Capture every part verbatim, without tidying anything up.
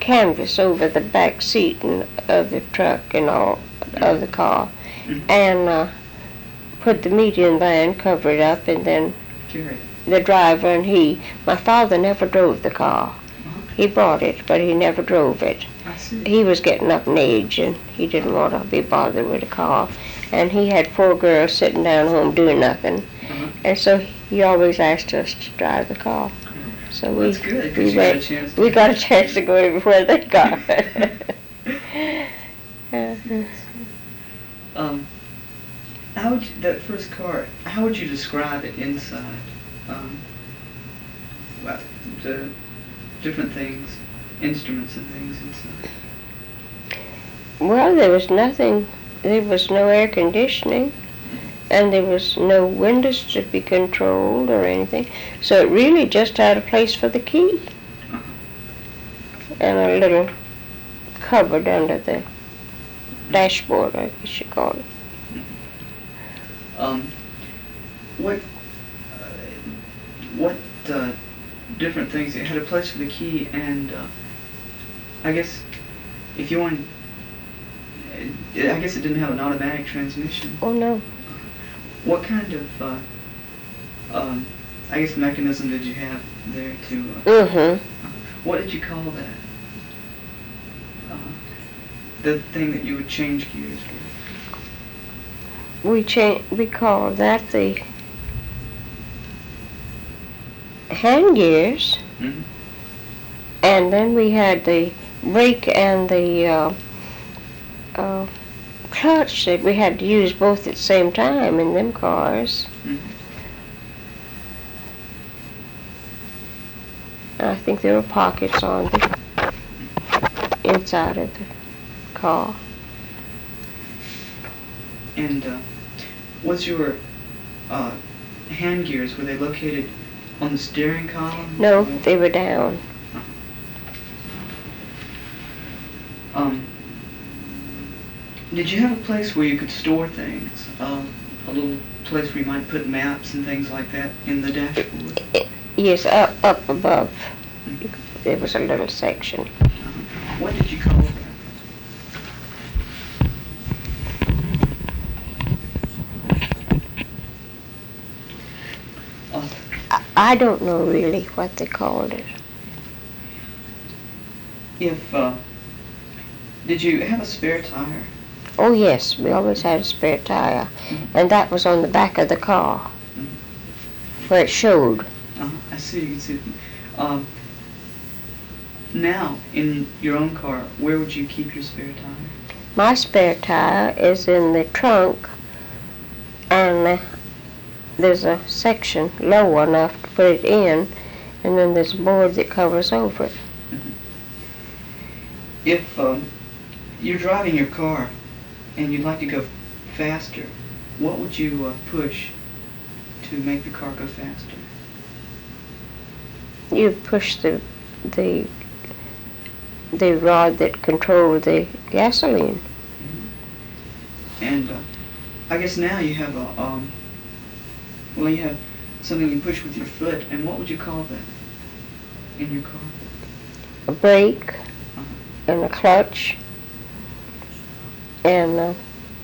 canvas over the back seat and, of the truck and all of the car, Mm-hmm. and uh, put the meat in there and cover it up, and then Carry it. the driver and he, my father never drove the car. Uh-huh. He bought it, but he never drove it. I see. He was getting up in age and he didn't want to be bothered with a car. And he had four girls sitting down home doing nothing. Uh-huh. And so he always asked us to drive the car. So Well, we, that's good, 'cause we, you got a went, chance to- we got a chance to go everywhere they got. Uh, Um, how would you, that first car, how would you describe it inside? Um, well, the different things, instruments and things inside. well, there was nothing, there was no air conditioning, and there was no windows to be controlled or anything. So it really just had a place for the key. Uh-huh. And a little cupboard under the dashboard, I guess you call it. Um, what, uh, what uh, different things? It had a place for the key, and uh, I guess if you want, I guess it didn't have an automatic transmission. Oh no. What kind of, uh, um, I guess, mechanism did you have there to? Uh, Mm-hmm. what did you call that? Uh, the thing that you would change gears with. We cha- we call that the hand gears, Mm-hmm. and then we had the brake and the uh, uh, clutch that we had to use both at the same time in them cars. Mm-hmm. I think there were pockets on the inside of the car. And uh, was your uh, hand gears, were they located on the steering column? No, Or- they were down. Um, did you have a place where you could store things? Uh, a little place where you might put maps and things like that in the dashboard? Yes, up, up above. There was a little section. Uh-huh. What did you call that? Uh, I, I don't know really what they called it. if, uh, did you have a spare tire? Oh yes, we always had a spare tire, and that was on the back of the car, where it showed. Uh, I see, you can see. Um, now, in your own car, where would you keep your spare tire? My spare tire is in the trunk, and uh, there's a section low enough to put it in, and then there's a board that covers over it. If um, you're driving your car and you'd like to go faster, what would you uh, push to make the car go faster? You push the the the rod that controlled the gasoline. And uh, I guess now you have a, um, well, you have something you push with your foot, and what would you call that in your car? A brake and a clutch and uh,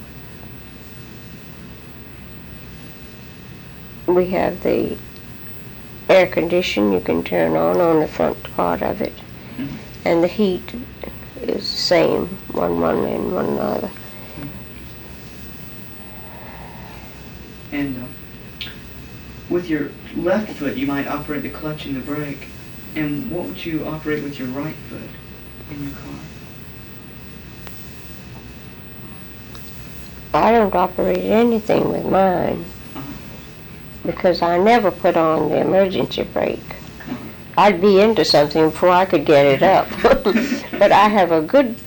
we have the air condition you can turn on on the front part of it, Mhm. and the heat is the same, one one and one another. And uh, with your left foot, you might operate the clutch and the brake. And what would you operate with your right foot in your car? I don't operate anything with mine Uh-huh. because I never put on the emergency brake. Uh-huh. I'd be into something before I could get it up. But I have a good